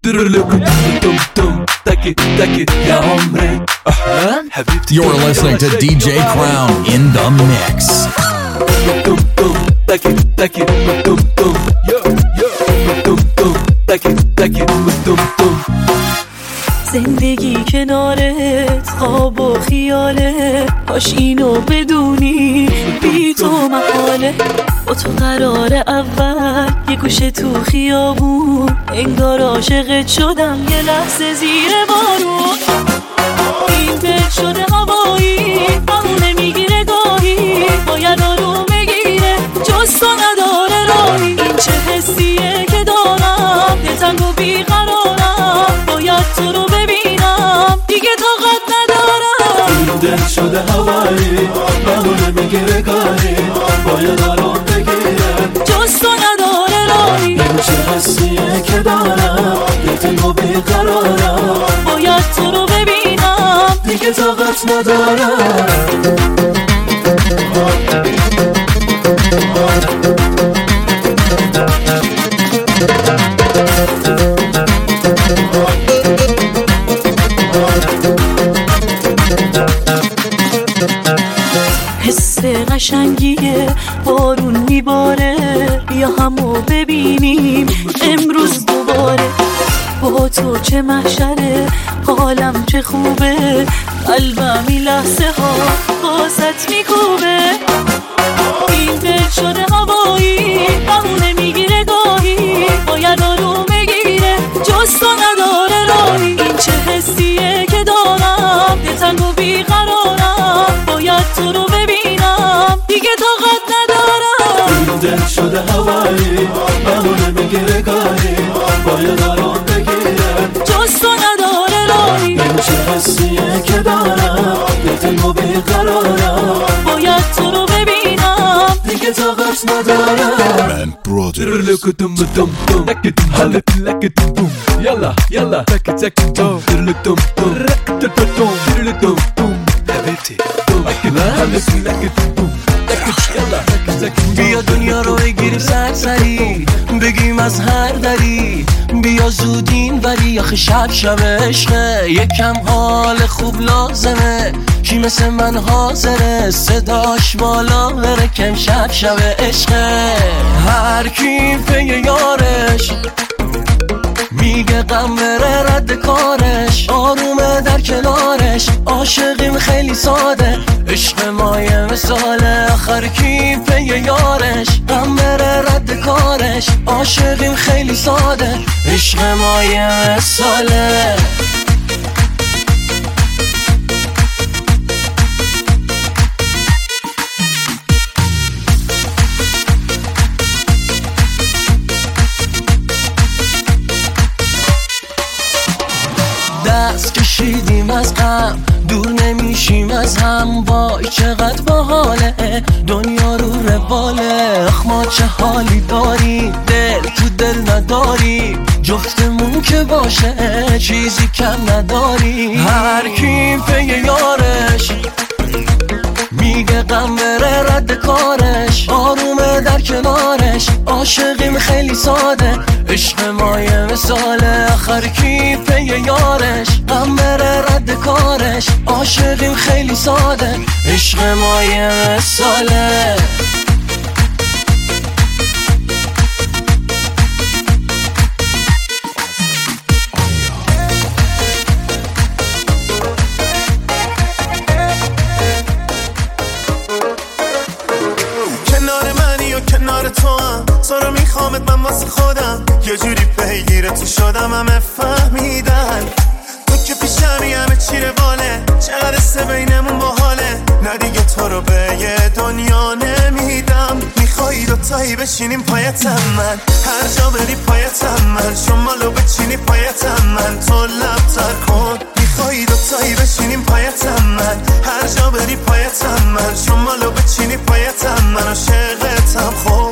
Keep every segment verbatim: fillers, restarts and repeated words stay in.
You're listening to D J Crown in the mix. زندگی کنارت خواب و خیاله، کاش اینو بدونی بی تو محاله. با تو قرار اول یه گوشه تو خیابون، انگار عاشقت شدم یه لحظه زیر بارون. این دل شده هوایی بهونه میگیره گاهی، باید آروم بگیره جز تو نداره راهی. این چه حسیه که دارم دلتنگ و بیقرارم، باید تو رو ببینم دیگه طاقت ندارم. این دل شده هوایی بهونه میگیره گاهی، باید آروم بگیره جز تو نداره راهی. این چه حسیه که دارم دلتنگ و بیقرارم، باید تو رو ببینم دیگه طاقت ندارم. حس قشنگیه بارون میباره، بیا همو ببینیم امروز دوباره. با تو چه محشره حالم چه خوبه، قلبم این لحظه ها باست میکوبه. این دل شده هوایی بهونه میگیره گاهی، باید آروم بگیره جز تو نداره راهی. این چه حسیه که دارم دلتنگ و بیقرارم، باید تو رو ببینم دیگه طاقت ندارم. این دل شده هوایی بهونه میگیره گاهی، باید آروم بگیره جز تو نداره راهی. این چه حسیه که دارم دلتنگ و بیقرارم، باید تو رو ببینم دیگه طاقت ندارم. يلا يلا تك تك توم ترلك توم توم توم ترلك توم حبيبتي بیا دنیا رو بگیریم سرسری، بگیم از هر دری، بیا زودین ولی آخه شب شب عشقه. یکم حال خوب لازمه، کی مثل من حاضره صداش بالا بره کم شب شب عشقه. هر کی پی یارش میگه غم بره رد کارش، آرومه در کنارش، عاشقیم خیلی ساده، عشق ما یه مثاله. آخر کی پی یارش غم بره رد کارش، عاشقیم خیلی ساده، عشق ما یه مثاله. دست کشیدیم از غم دور نمیشیم از هم، وای چقدر باحاله دنیا رو رواله. اخ ما چه حالی داری دل تو دل نداری، جفتمون که باشه چیزی کم نداری. هر کی پی یارش میگه غم بره رد کارش، آرومه در کنارش، عاشقیم خیلی ساده، عشق ما یه مثاله. آخر کی پی یارش غم بره رد کارش، عاشقیم خیلی ساده، عشق ما یه مثاله. کنار تو هم تو رو میخوامت من واسه خودم، یه جوری پیگیرت شدم همه فهمیدن تو که پیشمی همه چی رواله، چقدر سه بینمون باحاله. نه دیگه تو رو به یه دنیا نمیدم، میخوایی دوتایی بشینیم پایتم من، هر جا بری پایتم من، شمالو بچینی پایتم من، تو لب تر کن. میخوایی دوتایی بشینیم پایتم من، هر جا بری پایتم من، شمالو بچینی پایتم من، عاشقتم خوب.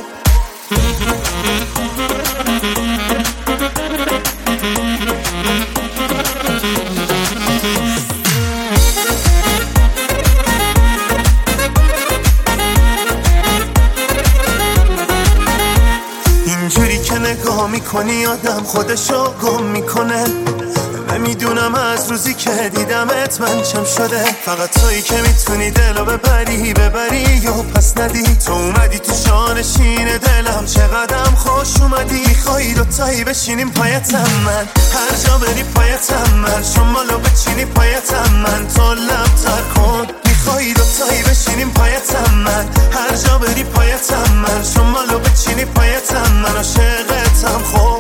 اینجوری که نگاه میکنی آدم خودشو گم میکنه. نمیدونم از روزی که دیدمت من چم شده. فقط تویی که میتونی دلو ببری ببری یا پس ندی. تو اومدی تو شانشین دلم چقدرم خوش اومدی. میخوایی دوتایی بشینیم پایتم من هر جا بری پایتم من شمالو بچینی پایتم من تو لب تر کن. میخوایی دوتایی بشینیم پایتم من هر جا بری پایتم من شمالو بچینی پایتم من عاشقتم. خب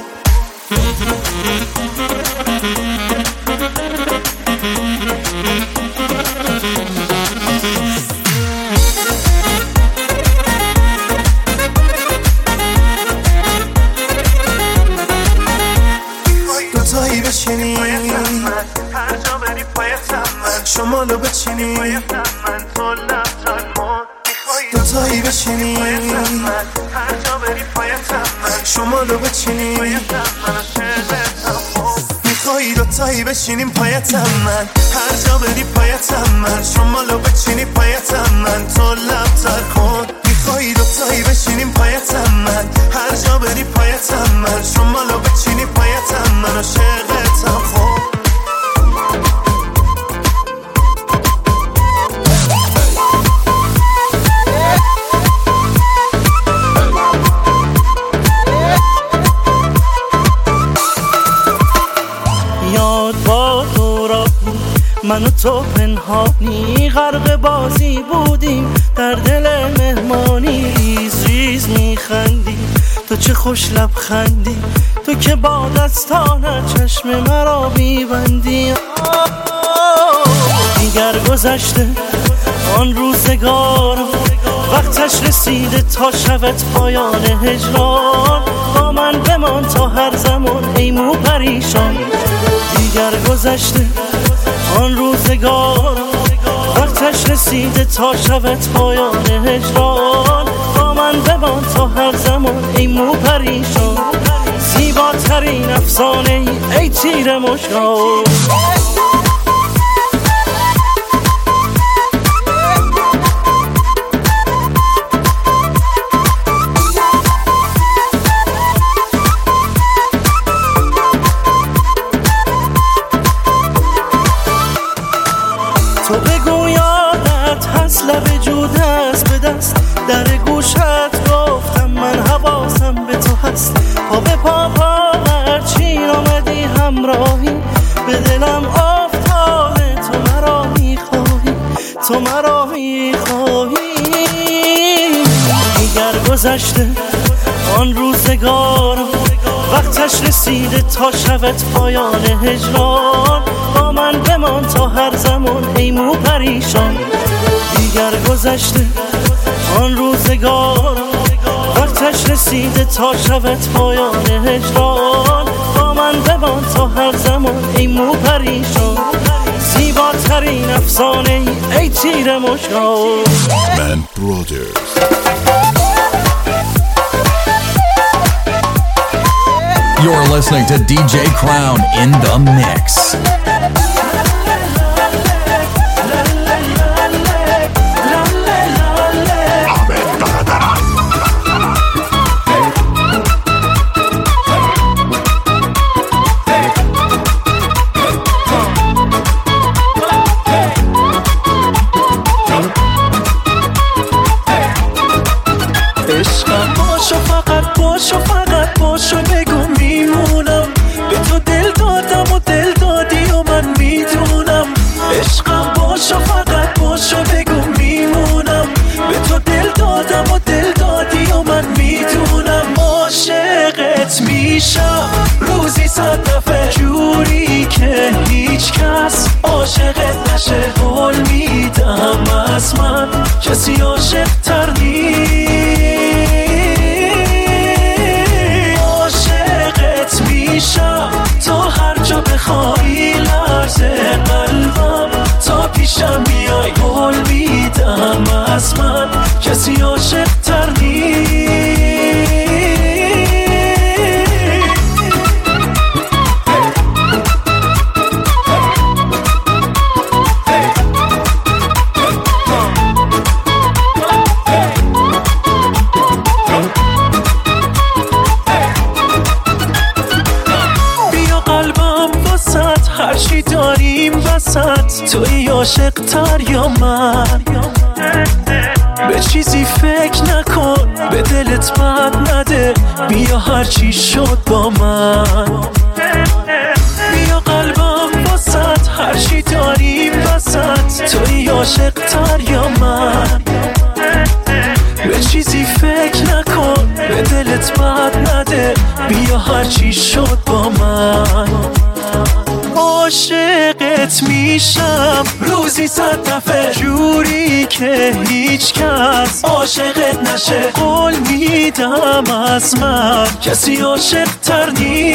دوتایی بشینی هر جا بری پایتم من شمالو بچینی پایتم من تو لب تر کن. دوتایی بشینی هر جا بری پایتم من شمالو بچینی پایتم من عاشقتم. میخوایی دوتایی بشینیم پایتم من هر جا بری پایتم من شمالو بچینی پایتم من تو لب تر کن. میخوایی دوتایی بشینیم پایتم من هر جا بری پایتم من شمالو بچینی پایتم من عاشقتم. خب من و تو پنهانی غرق بازی بودیم در دل مهمانی. ریز ریز میخندی تو چه خوش لبخندی تو که با دستانت چشم مرا میبندی. دیگر گذشته آن روزگار وقتش رسیده تا شود پایان هجران. با من بمان تا هر زمان ای مو پریشان. دیگر گذشته آن روزگار وقتش رسیده تا شود پایان هجران. با من بمان تا هر زمان ای مو پریشان. زیباترین افسانه ای ای تیر مشکان. تو بگو یادت هست لب جود هست به دست در گوشت گفتم من حواسم به تو هست. پا به پا پا هرچین آمدی همراهی به دلم افتاده. تو مرا میخواهی تو مرا میخواهی. دیگر گذشته آن روزگار وقتش رسیده تا شود پایان هجران. با من بمان تا هر زمان ای مو پریشان. دیگر گذشته آن روزگار وقتش رسیده تا شود پایان هجران. با من بمان تا هر زمان ای مو پریشان. زیباترین افسانه ای ای تیر مشکان. Man Brothers. You're listening to D J Crown in the mix. عشقم باشو فقط باشو فقط باشو بگو میمونم. به تو دل دادم و دل دادی و من میدونم. عشقم باشو فقط باشو بگو میمونم. به تو دل دادم و دل دادی و من میدونم. عاشقت میشم روزی صد دفعه جوری که هیچ کس عاشقت نشه. قول میدم از من کسی عاشق تر نیست. عاشقت میشم تا هر جا بخوای لرزه قلبم تا پیشم بیای. قول میدم از من کسی عاشق تر نیست. قلبم واسط هرچی داریم وسط توی عاشق تر یا من به چیزی فکر نکن به دلت بد نده بیا هرچی شد با من بیا قلبم واسط هرچی داریم وسط توی عاشق تر یا من به چیزی فکر نکن به دلت بد نده بیا هرچی شد با من عاشقت میشم روزی صد دفعه جوری که هیچ کس عاشقت نشه قول میدم از من کسی عاشق تر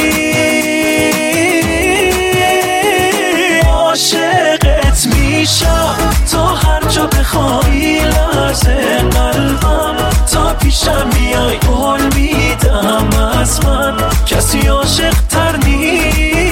نیست عاشقت میشم تا هر جا بخوای لرزه قلبم تا پیشم میای قول میدم از من کسی عاشق تر نیست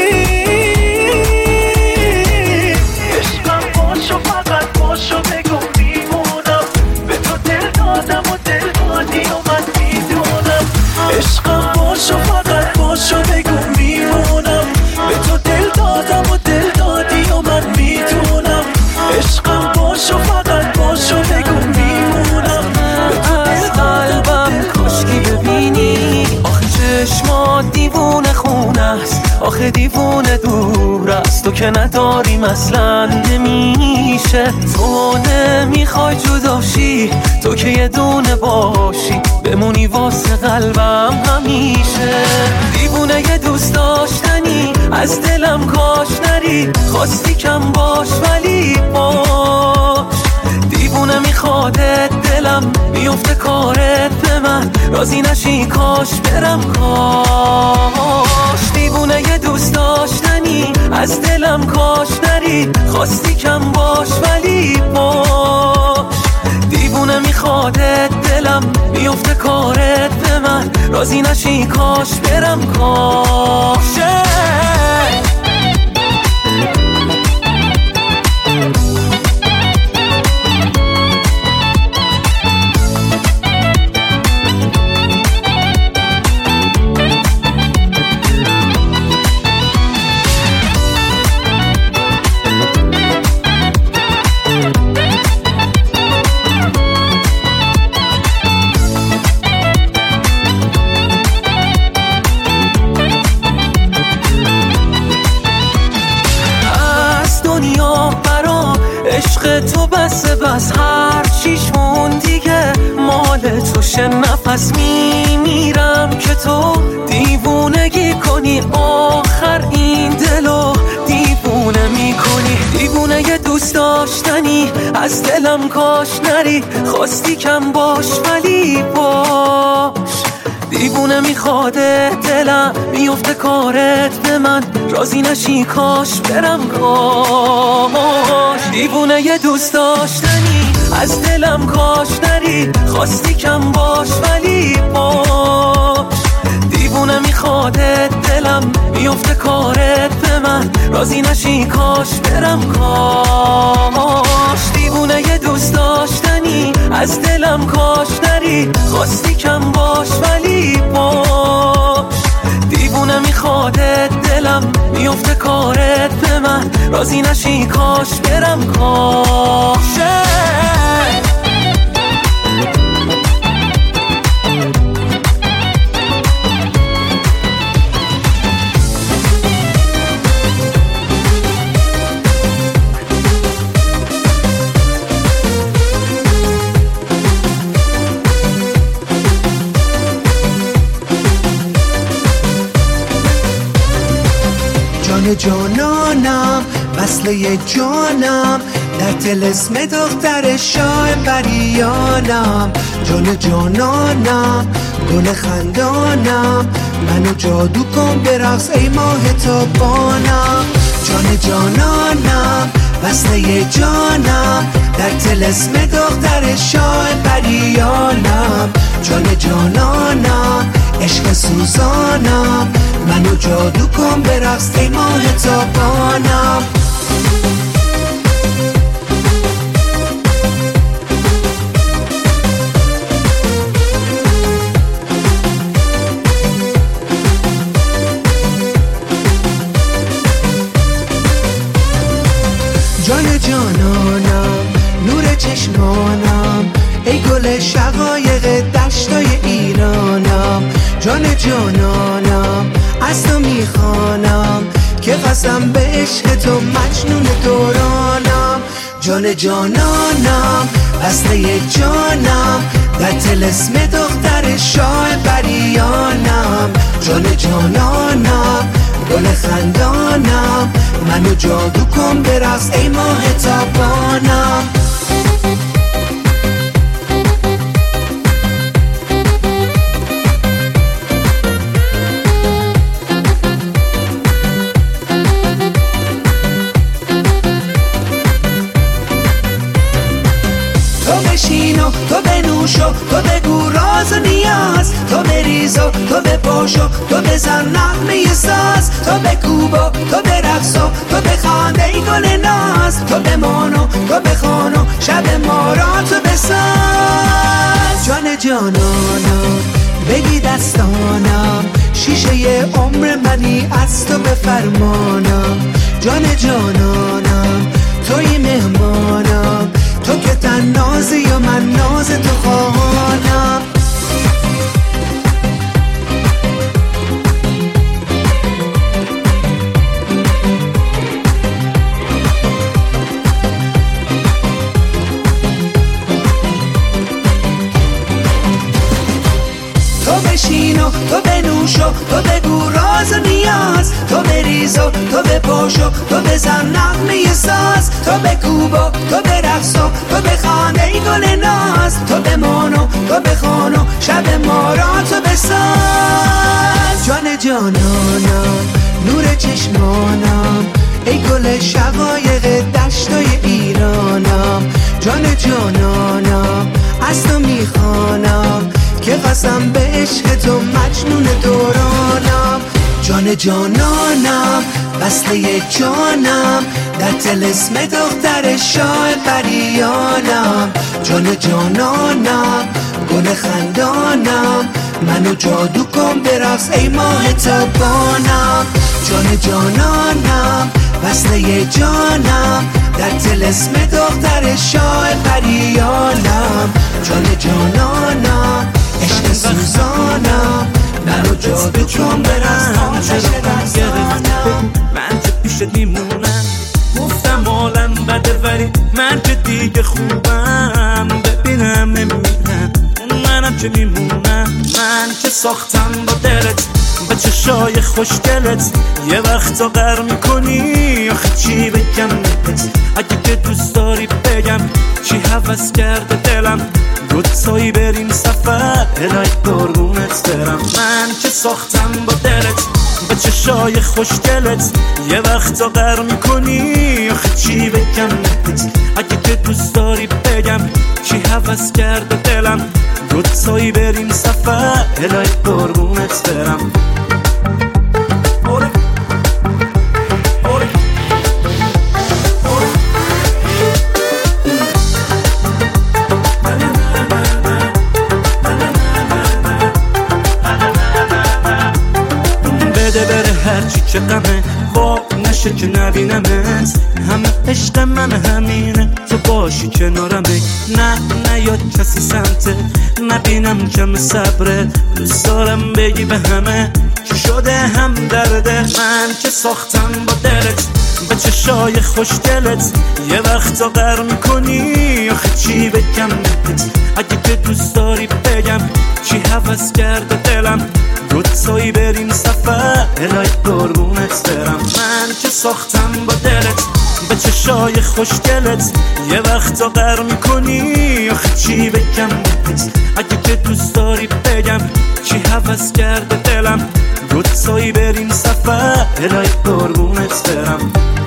عشقم باشو فقط باشو بگو میمونم به تو دل دادم و دل دادی و من میدونم عشقم باشو فقط باشو بگو میمونم به تو دل دادم و دل دادی و من میدونم عشقم باشو فقط باشو بگو میمونم به تو دل دادم کشکی ببینی آخه چشمات دیوونه خونه است آخه دیوونه دور است تو که نداریم اصلا نمیشه تو نمیخوای جداشی تو که یه دونه باشی بمونی واسه قلبم همیشه دیوونه یه دوست داشتنی از دلم کاش نری خواستی کم باش ولی باش دیوونه میخوادت دلم میفته کارت به من راضی نشی کاش برم کاش دیوونه یه دوست داشتنی از دلم کاش نری خواستی کم باش ولی باش دیوونه میخوادت دلم میفته کارت به من راضی نشی کاش برم کاش عشق تو بس بس هر چیشمون دیگه مال توشه نفس میمیرم که تو دیوونگی کنی آخر این دلو دیوونه میکنی دیوونه یه دوست داشتنی از دلم کاش نری خواستی کم باش ولی باش دیوونه میخواده دلم میفته کارت به من راضی نشی کاش برم کاش دیوونه یه دوست داشتنی از دلم کاش نری خواستی کم باش ولی باش دیوونه میخواده دلم میفته کارت به من راضی نشی کاش برم کاش دیوونه یه دوست داشتنی از دلم کاش نری خواستی کم باش ولی باش دیوونه میخواده دلم میفته کارت به من راضی نشی کاش برم کاش جان جانانم وصله جانم در طلسم دختر شاه بریانم جان جانانم گل خندانم منو جادو کن برقص ای ماه تابانم جان جانانم وصله جانم در طلسم دختر شاه بریانم جان جانانم عشق سوزانم منو جادو کن برقص ای ماه تابانم جان جانانم نور چشمانم ای گل شقایق دشتای ایرانم جان جانانم از تو میخوانم که قسم به عشق تو مجنون دورانم جان جانانم بسته جانم در طلسم دختر شاه بریانم جان جانانم گل خندانم منو جادو کن برقص ای ماه تابانم بشینو تو بنوشو تو بگو راز و نیاز تو بریزو تو بپاشو تو بزن نغمه ساز تو بکوبو تو برقصو تو بخوان ای گل ناز تو بمانو تو بخوانو شب ما را تو بساز جان جانانم بگی دستانم شیشه عمر منی از تو بفرمانم جان جانانم توی مهمانم تو که تن نازی و من ناز تو خواهانم تو بشینو تو بنوشو تو بگو راز و نیاز تو بریزو تو بپاشو تو بزن نغمه ساز تو بکوبو تو برقصو تو بخوان ای گل ناز تو بمانو تو بخوانو شب ما را تو بساز جان جانانم نور چشمانم ای گل شقایق دشتای ایرانم جان جانانم از تو میخوانم که قسم به عشق تو مجنون دورانم جان جانانم بسته جانم در طلسم دختر شاه بریانم جان جانانم گل خندانم منو جادو کن برقص ای ماه تابانم جان جانانم بسته جانم در طلسم دختر شاه بریانم جان جانانم عشق سوزانم منو جادو کن برقص آتش دستانم من که پیشت میمونم گفتم عالم بده ولی من که دیگه خوبم ببینم نمیرم منم که میمونم من که ساختم با دلت با چشای خوشگلت یه وقتا غر میکنی آخه چی بگم بهت اگه که دوست داری بگم چی هوس کرده دلم دوتایی بریم سفر الهی قربونت برم من که ساختم با دلت با چشای خوشگلت یه وقتا غر میکنی آخه چی بگم بهت اگه که دوست داری بگم چی هوس کرده دلم دوتایی بریم سفر الهی قربونت برم هرچی که غمه با نشه که نبینمت همه عشق من همینه تو باشی کنارمه نه نه یا کسی سمته نبینم کم صبره دوست دارم بگی به همه چی شده هم درده من که ساختم با دلت به چشای خوشگلت یه وقتا غر میکنی آخه چی بگم بهت اگه که دوست داری بگم چی هوس کرده دلم دوتایی بریم سفر الهی قربونت برم من که ساختم با دلت به چشای خوشگلت یه وقتا غر میکنی آخه چی بگم بهت اگه که دوست داری بگم چی هوس کرده دلم دوتایی بریم سفر الهی قربونت برم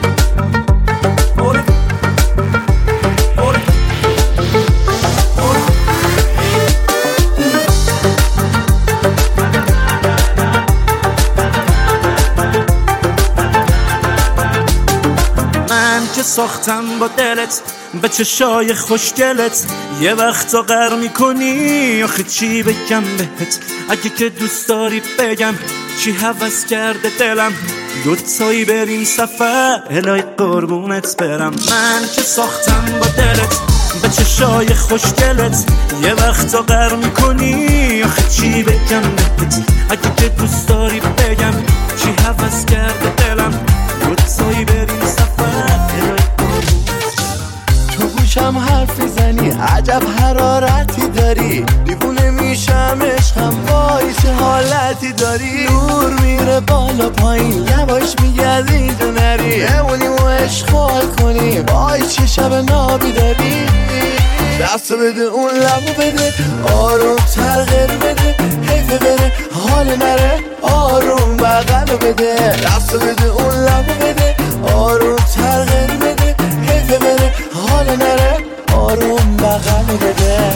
که ساختم با دلت به چشای خوشگلت یه وقتا غر میکنی آخه چی بگم بهت اگه که دوست داری بگم چی هوس کرده دلم دوتایی بریم سفر الهی قربونت برم. من که ساختم با دلت به چشای خوشگلت، یه وقتا غر میکنی آخه چی بگم بهت، اگه که دوست داری بگم چی هوس کرده دلم. دوتایی بریم سفر الهی قربونت برم. تو گوشم حرف میزنی عجب حرارتی داری، دیوونه میشم عشقم وای چه حالتی داری. نور میره بالا پایین یواش میگرد اینجا نری، بمونیم و عشق حال کنیم وای چه شب نابی داری. دست بده اون لبو بده آروم تر غیر بده، حیفه بره حال نره آروم بغلو بده. دست بده اون لبو بده آروم تر غیر بده، حیفه بره حال نره آروم بغلو بده.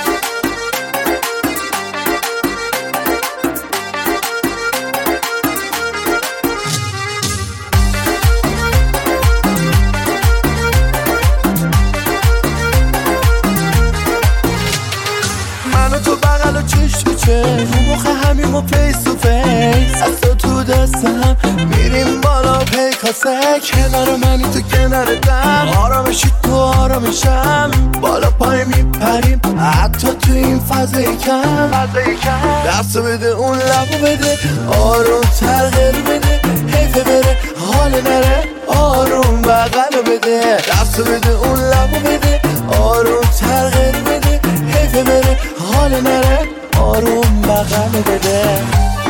رو مخه همیم و پیس تو فیس، از تو تو دست هم میریم بالا پیکاسه، کنار منی تو کنار دم، آرامشی تو آرامشم، بالا پای میپریم حتی تو این فضای کم. دست بده اون لبو بده آروم تر غیر بده، حیفه بره حال نره آروم بغلو بده. دست بده اون لبو بده آروم تر غیر بده، حیفه بره حال نره آروم بغل بده.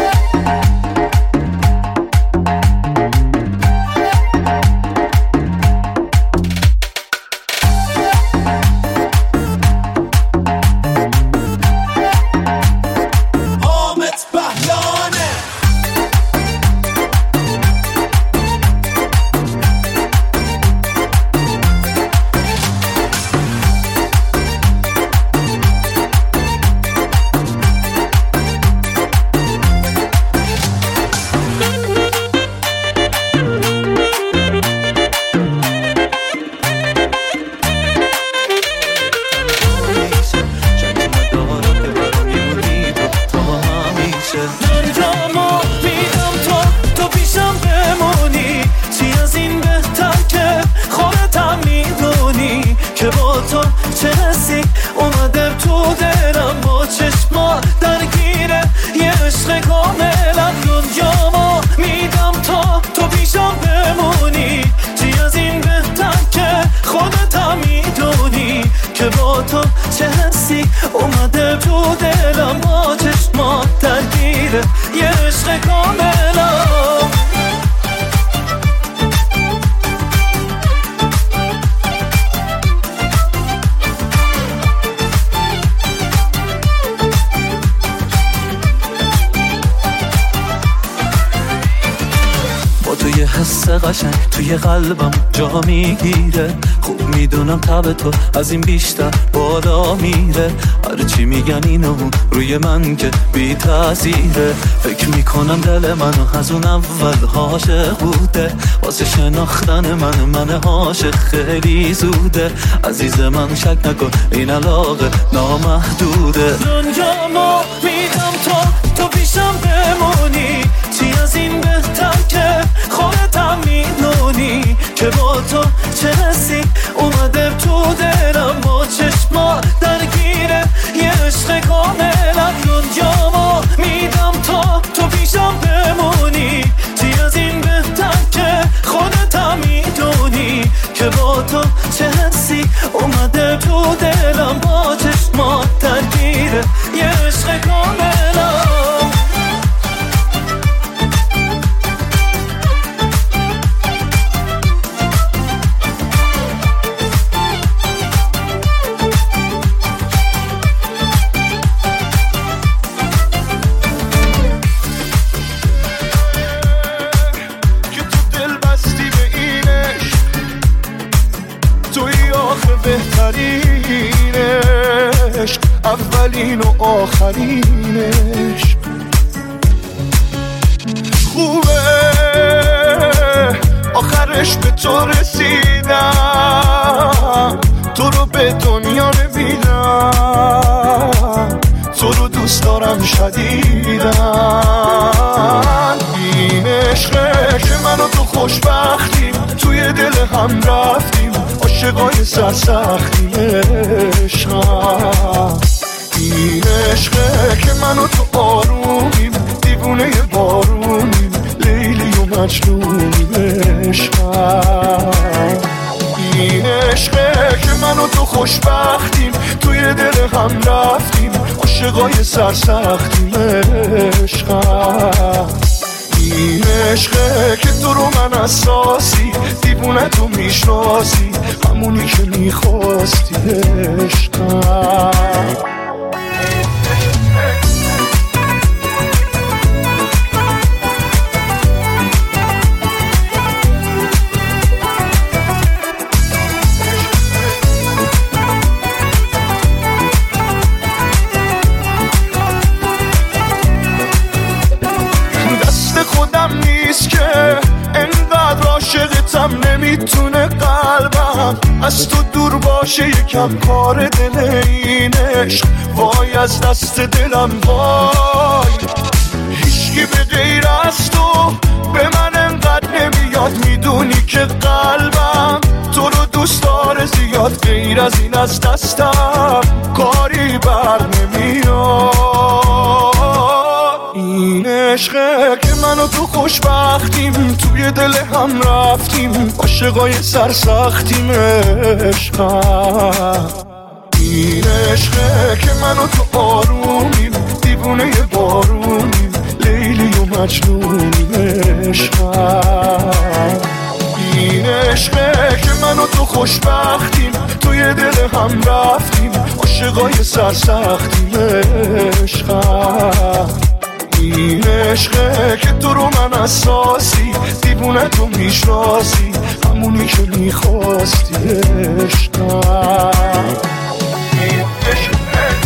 توی قلبم جا میگیره، خوب میدونم تب تو از این بیشتر بالا میره. هرچی میگن اینو روی من که بی تاثیره، فکر میکنم دل منو از اون اول عاشق بوده، واسه شناختن من من عاشق خیلی زوده. عزیز من شک نکن این علاقه نامحدوده. دنیامو میدم تا تو پیشم بمونی، چی از این بهتر که خودتم میدونی که با تو چه حسی اومده تو دلم، با چشما درگیره یه عشق کاملم. دنیامو میدم تا تو پیشم بمونی، چی از این بهتر که خودتم میدونی که با تو چه حسی اومده تو دلم، با چشما درگیره یه عشق کاملم. بهترینش اولین و آخرینش خوبه، آخرش به تو رسیدم، تو رو به دنیا نمیدم، تو رو دوست دارم شدیدم. این عشقه که من خوشبختیم توی دل هم رفتیم عاشقای سرسختیم عشقم این عشقه که من و تو آرومیم دیوونه بارونیم لیلی و مجنونیم عشقم این عشقه که من و تو خوشبختیم توی دل هم رفتیم عاشقای سرسختیم عشقم این عشقه که تو رو من اساسی دیوونه تو میشناسی همونی که میخواستی عشقم نمیتونه قلبم از تو دور باشه یکم کار دل این عشق وای از دست دلم وای هیچکی به غیر از تو به من انقدر نمیاد میدونی که قلبم تو رو دوست داره زیاد غیر از این از دستم کاری بر نمیاد این عشقه که من و تو خوشبختیم توی دل هم رفتیم عاشقای سرسختیم عشقم این عشقه که من و تو آرومیم دیوونه بارونیم لیلی و مجنونیم عشقم این عشقه که من و تو خوشبختیم توی دل هم رفتیم عاشقای سرسختیم عشقم این عشقه که تو رو من اساسی دیوونه تو میشناسی همونی که میخواستی عشقم این عشقه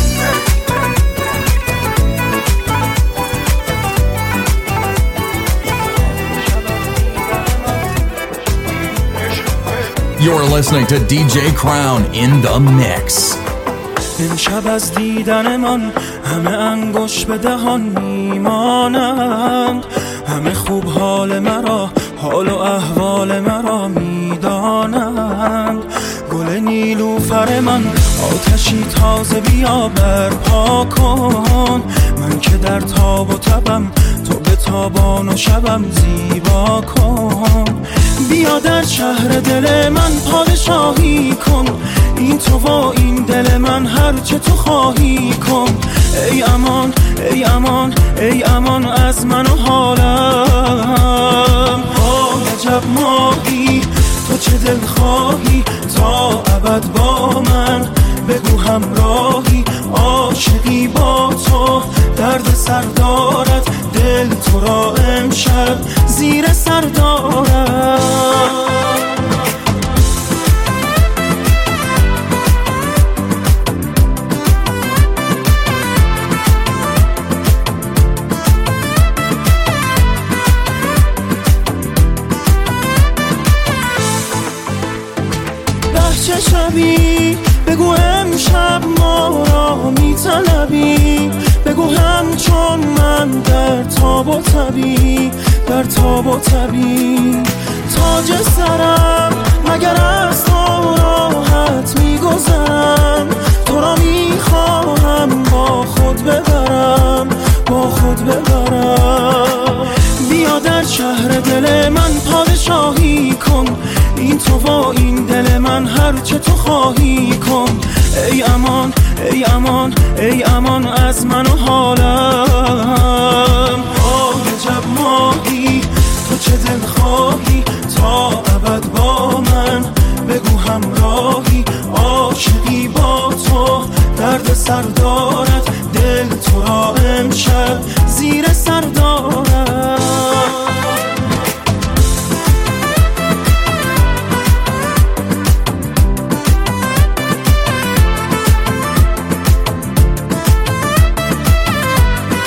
You're listening to D J Crown in the mix. امشب از دیدن من همه انگوش به دهان میمانند همه خوب حال مرا حال و احوال مرا میدانند گل نیلوفر من آتشی تازه بیا برپا کن من که در تاب و تبم تو به تابان و شبم زیبا کن بیا در شهر دل من پادشاهی کن این تو و این دل من هر چه تو خواهی کن ای امان ای امان ای امان از من و حالم آه عجب ماهی تو چه دل خواهی تا ابد با من بگو همراهی عاشقی با تو درد سر دارد دل تو را امشب زیر سر دارد چه شبی بگو امشب ما را میطلبی بگو همچون من در تاب و تبی در تاب و تبی تاج سرم مگر از تو راحت میگذرم تو را میخواهم با خود ببرم با خود ببرم بیا در شهر دل من پادشاهی کن این تو و این دل من هر چه تو خواهی کن ای امان ای امان ای امان از من و حالم آه عجب ماهی تو چه دل خواهی تا ابد با من بگو همراهی عاشقی با تو درد سر دارد دل تو را امشب زیر سر دارد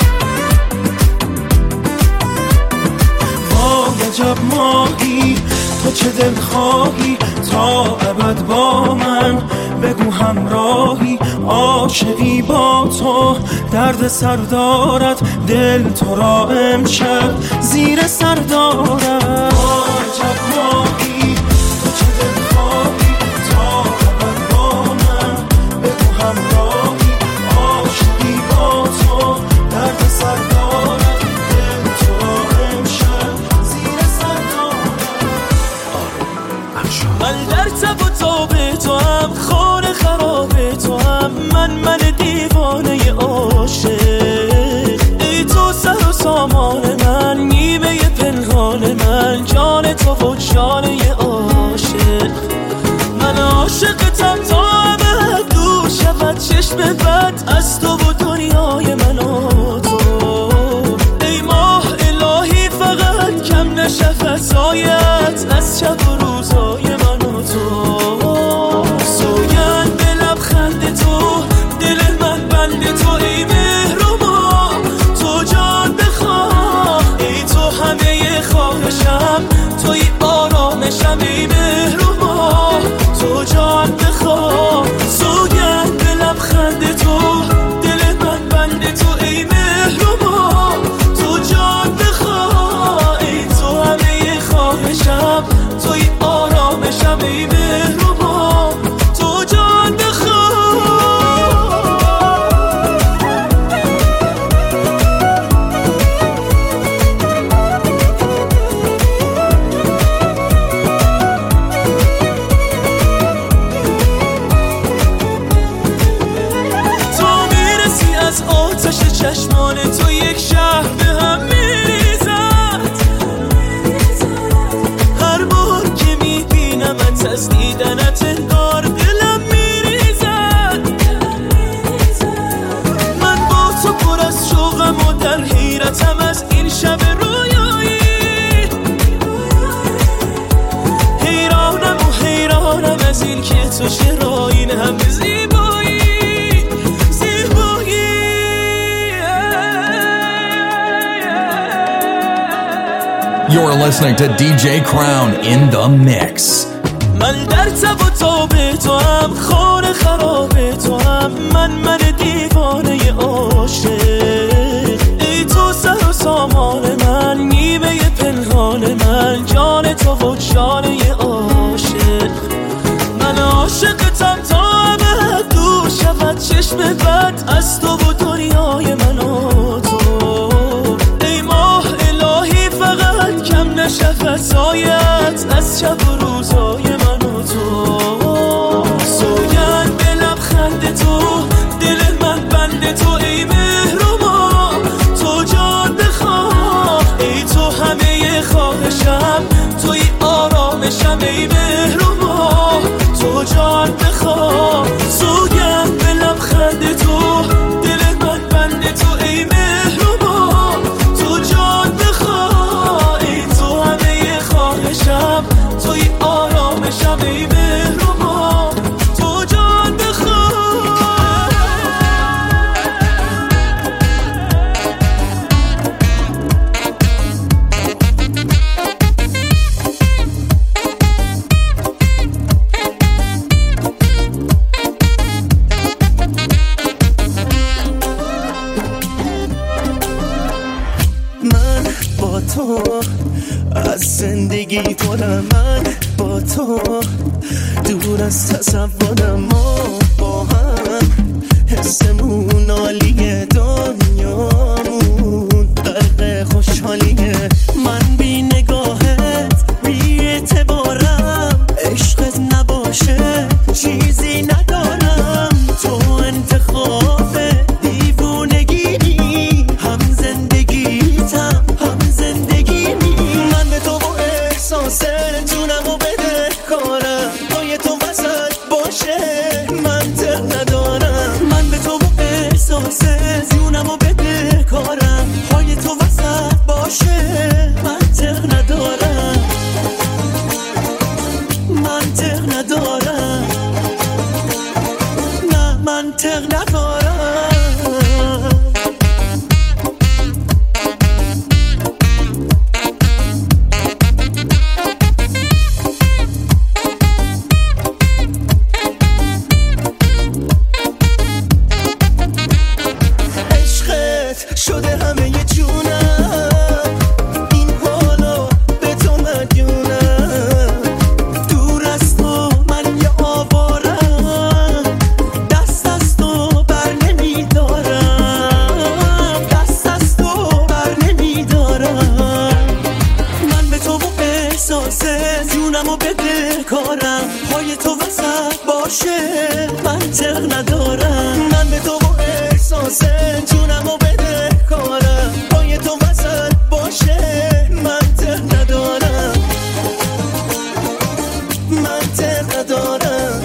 عجب ماهی تو چه دل خواهی تا ابد با من، بگو همراهی عاشقی با تو، درد سر دارد دل تو را امشب زیر سر دارد. عجب ماهی تو چه دل خواهی تا ابد با من، بگو همراهی عاشقی با تو، درد سر دارد دل تو را امشب زیر سر دارد. من در تب و تاب تو هم، خانه خراب تو هم، من من دیوانه عاشق. ای تو سر و سامان من، نیمه پنهان من، جان تو و جانه عاشق. من عاشقتم تا ابد دور شود چشم بد از تو و دنیای من و تو. ای ماه الهی فقط کم نشه فضایت از شب و روزای من و تو. سوگند به لبخند تو، دل من بند تو، ای مهربا تو جان بخواه. ای تو همه خواهشم، توی آرامشم، ای مهربا تو جان بخواه. سوگند به لبخند تو، دل من بند تو، ای مهربا تو جان بخواه. ای تو همه خواهشم، توی آرامشم، ای مهربا تو جان بخواه. تو میرسی از آتش چشمان تو، یک شهر به هم میریزد. هر بار که میبینمت از دیدنت انگار دلم میریزد. من با تو پر از شوقم و در حیرتم از این شب رویایی. حیرانم و حیرانم از این که تو چرا این همه زیبایی زیبایی. You're listening to D J Crown in the mix. من در تب و تاب تو هم، خانه خراب تو هم، من من دیوانه عاشق. ای تو سر و سامان من، نیمه پنهان من، جان تو و جانه عاشق. من عاشقتم تا ابد دور شود چشم بد از تو و دنیای من و تو. ای ماه الهی فقط کم نشه فضایت از شب و روزای من و تو. سوگند به لبخند تو، دل من بند تو، ای مهربا تو جان بخواه. ای تو همه خواهشم، توی آرامشم، ای مهربا تو جان بخواه. سوگند به لبخند تو، دل من بند تو، ای مهربا تو جان بخواه. ای تو همه خواهشم، توی آرامشم، ای مهربا تو جان بخواه. من با تو از زندگی کنم، من با تو دور از تصورم، ما با هم حسمون عالیه، دنیامون غرق خوشحالیه. من بی نگاهت بی اعتبارم، عشقت نباشه چیزی ندارم. تو انتخاب دیوونگی، هم زندگیتم هم زندگیمی. من به تو با احساس جونم و بده کارم، پای تو وسط باشه منطق ندارم. من به تو با احساس جونم و بده کارم، پای تو وسط باشه منطق ندارم منطق ندارم. جونمو بده کارم پای تو وسط باشه منطق ندارم من به تو با احساسه جونمو بده کارم پای تو وسط باشه منطق ندارم منطق ندارم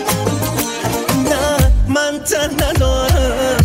نه منطق ندارم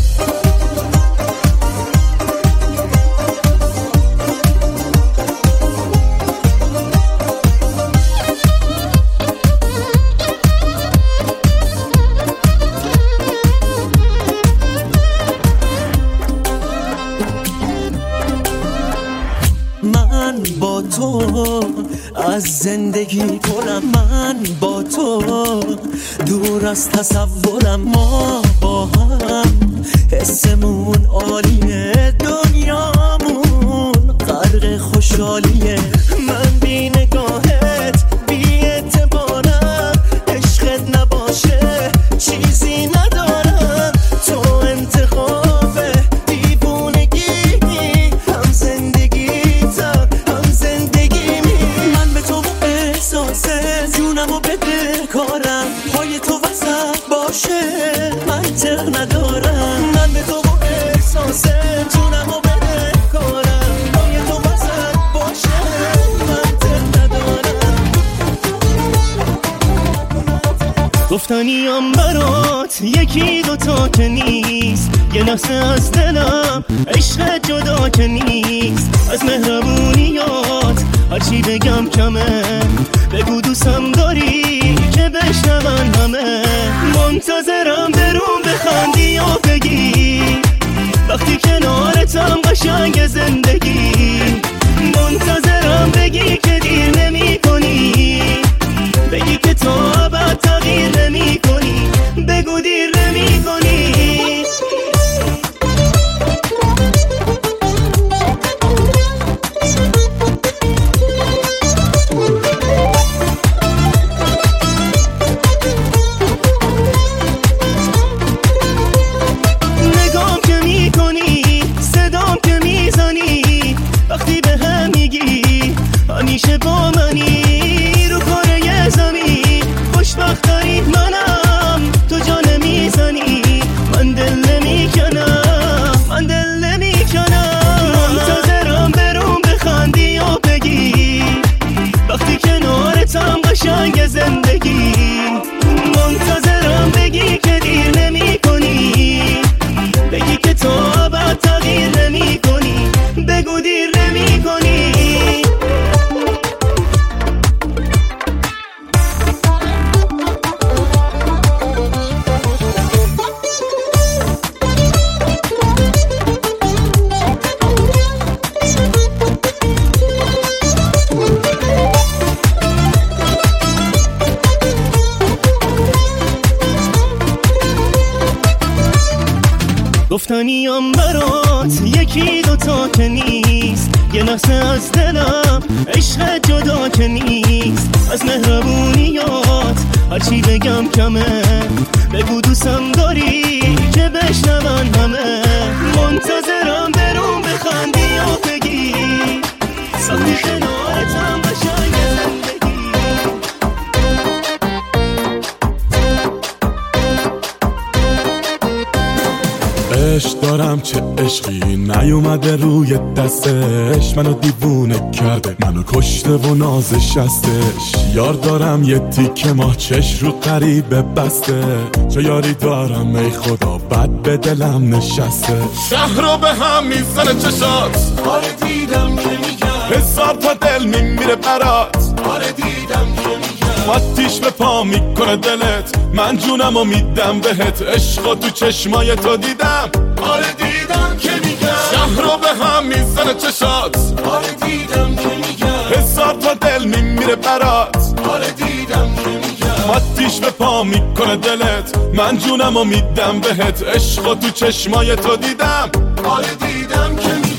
من با تو از زندگی پرم من با تو دور از تصورم ما با هم حسمون عالیه دنیامون غرق خوشحالیه من بی نگاهت بی اعتبارم عشقت نباشه چیزی ندارم تو انتخاب دیوونگی هم زندگیتم هم زندگی می من به تو با احساسه جونمو بده کارم پای تو وسط باشه منطق ندارم من به تو با احساسه جونمو بده کارم پای تو وسط باشه منطق ندارم گفتنیم برات یکی دوتا که نیست یه لحظه از دلم عشق جدا که نیست از مهربونیات هرچی بگم کمه بگو دوستم داری که بشنون همه منتظرم درون بخندی و بگی وقتی کنارتم قشنگ زندگی منتظرم بگی که دیر نمی کنی بگی که تا ابد تغییر نمی کنی بگو دیر نمی کنی نگام که می کنی صدام که می زنی وقتی به هم میگی همیشه با منی رو کره زمین خوشبخت داری منم تو جان میزنی من دل نمیکنم من دل نمیکنم منتظرم برون بخندی و بگی وقتی کنارتم قشنگ زندگی منتظرم بگی که دیر نمی کنی بگی که تا ابد تغییر نمی کنی بگو دیر نمی کنی گفتنیم برات یکی دوتا که نیست یه لحظه از دلم عشق جدا که نیست از مهربونیات هرچی بگم کمه بگو دوستم داری که بشنون همه منتظرم برون بخندی و بگی ساختی کنارتم قشنگ زندگی عشق دارم چه عشقی نیومده روی دستش منو دیوونه کرده منو کشته و نازش هستش یار دارم یه تیکه ماه چش رو غریبه بسته چه یاری دارم ای خدا بد به دلم نشسته شهر رو به هم میزنه چشات آره دیدم که میگم هزار تا دل میمیره برات آره دیدم که میگم آتیش به پا میکنه دلت من جونم و میدم بهت عشق تو چشمای تو دیدم آره دیدم که میگم شهر رو به هم میزنه چشات آره دیدم که میگم هزار تا دل میمیره برات آره دیدم که میگم آتیش به پا میکنه دلت من جونم و میدم بهت عشق تو چشمای تو دیدم آره دیدم که میگم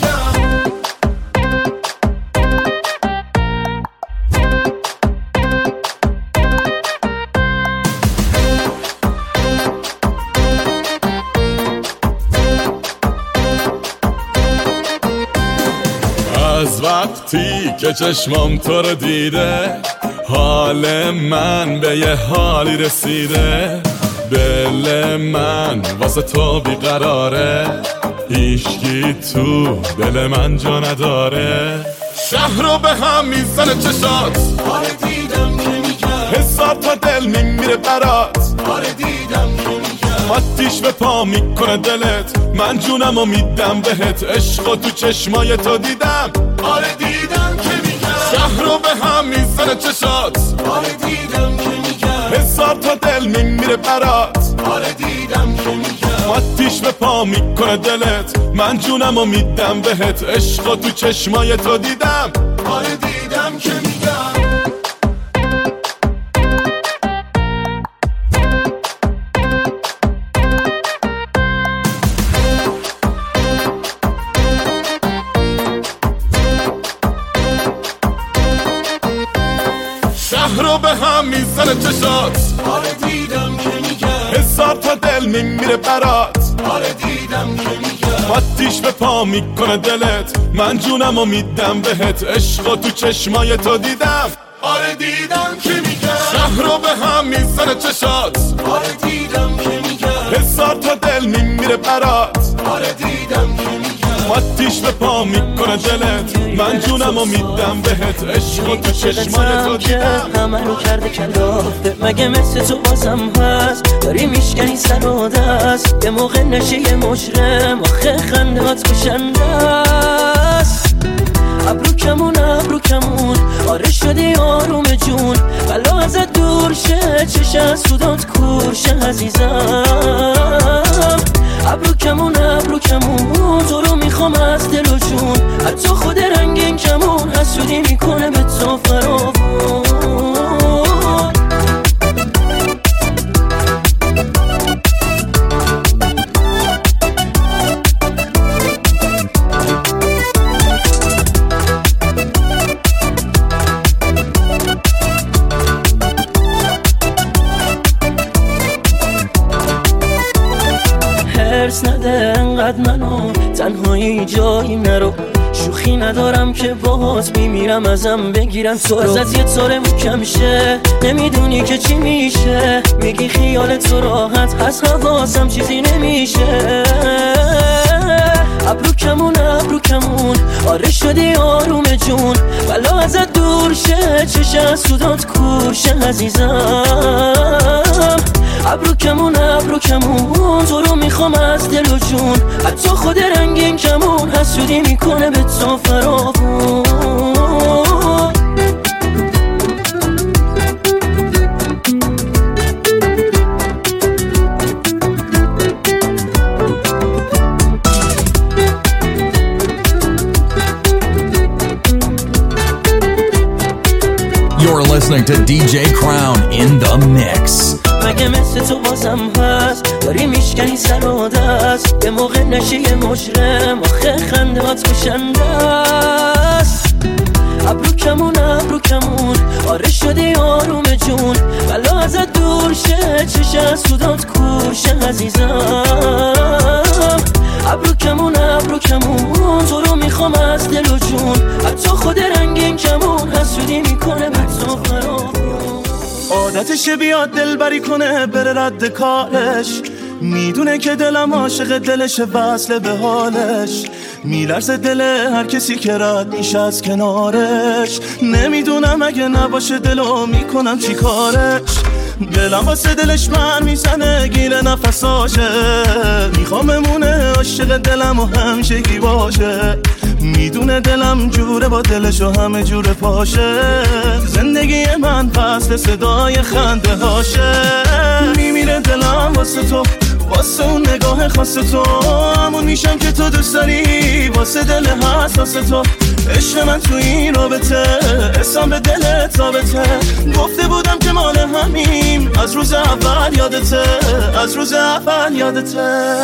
از وقتی که چشمام تو رو دیده حال من به یه حالی رسیده، دل من واسه تو بیقراره، هیچکی تو دل من جا نداره. شهر رو به هم میزنه چشات، آره دیدم که میگم حساب تا دل میمیره برات، آره دیدم که میگم آتیش به پا میکنه دلت، من جونم رو میدم بهت، عشق تو چشمای تو دیدم، آره دیدم که میگم شهر رو به هم میزنه چشات، آره دیدم که میگم حساب تا دل میمیره برات، آره دیدم که میگم آتیش به پا میکنه دلت، من جونم رو میدم بهت، عشق تو چشمای تو دیدم، آره دیدم که میگم. شهر رو به هم میزنه چشات، آره دیدم که میگم حساب تا دل میمیره برات، آره دیدم که میگم آتیش به پا میکنه دلت، من جونم رو میدم بهت، عشق تو چشمای تو دیدم، آره دیدم که میگم شهر رو به هم میزنه چشات، آره دیدم که میگم حساب تا دل میمیره برات، آره دیدم که میگم آتیش به پا میکنه دلت، من جونم رو میدم بهت، عشق تو چشمای تو دیدم. همه رو کرده کلافه، مگه مثل تو بازم هست، داری میشکنی سر و دست، یه موقع نشه یه مجرم، آخه خندهات کشنده است. ابرو کمون ابرو کمون آره شدی آروم جون، بلا ازت دور شه، چش از سودات کور شه عزیزم. ابرو کمون ابرو کمون تو رو میخوام از دل و جون، حتی خود رنگین کمون حسودی میکنه به تو فراوون. هرس نده انقدر منو، تنهایی جایی نرو، شوخی ندارم که باهات میمیرم ازم بگیرم تو رو، ازت یه طور محکم شه، نمیدونی که چی میشه، میگی خیال تو راحت هست، حواسم چیزی نمیشه. ابرو کمون ابرو کمون آره شدی آروم جون، بلا ازت دور شه، چش از سودات کور شه عزیزم. ابرو کمون ابرو کمون تو رو میخوام از دل و جون، حتی خود رنگین کمون حسودی میکنه به تو فراوون. You're listening to D J Crown in the mix. مگه مثل تو بازم هست، داری میشکنی سر و دست، به موقع نشه یه مجرم، آخه خندهات کشنده است. ابرو کمون ابرو کمون آره شدی آروم جون، بلا ازت دور شه، چش از سودات کور شه عزیزم. ابرو کمون ابرو کمون تو رو میخوام از دل و جون، حتی خود رنگین کمون حسودی میکنه به تو فراوون. عادتشه بیاد دل بری کنه بره رد کارش، میدونه که دلم عاشق دلشه وصله به حالش، میلرزه دل هر کسی که رد میشه از کنارش، نمیدونم اگه نباشه دلو میکنم چی کارش، دلم واسه دلش من میزنه گیره نفساشه، میخوام بمونه عاشق دلم و همیشگی باشه، میدونه دلم جوره با دلش و همه جوره پاشه، زندگی من فصل صدای خنده هاشه، میمیره دلم واسه تو، واسه اون نگاه خاص تو، همون میشم که تو دوست داری، واسه دل حساس تو، عشق من تو این رابطه، اسم به دل ثابته، گفته بودم که مال همیم، از روز اول یادته، از روز اول یادته.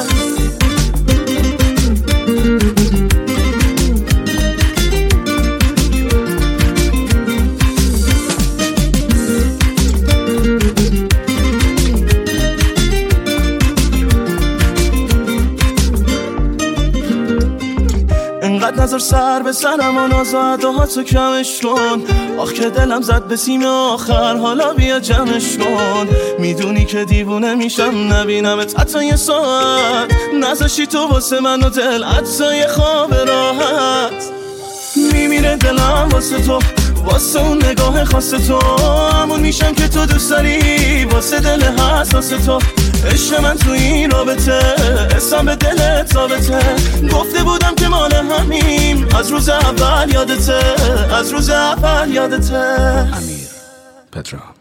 انقدر نظر نزار سر به سرم و نازاده تو کمش کن. آخ که دلم زد به سیم آخر، حالا بیا جمعش کن. میدونی که دیوونه میشم نبینمت حتی یه ساعت، نذاشتی تو واسه من و دل حتی یه خواب راحت. میمیره دلم واسه تو، واسه اون نگاه خاص تو، همون میشم که تو دوست داری، واسه دل حساس تو. عشق من تو این رابطه اسم به دلت ثابته، گفته بودم که مال همیم از روز اول یادته، از روز اول یادته. امیر پترا.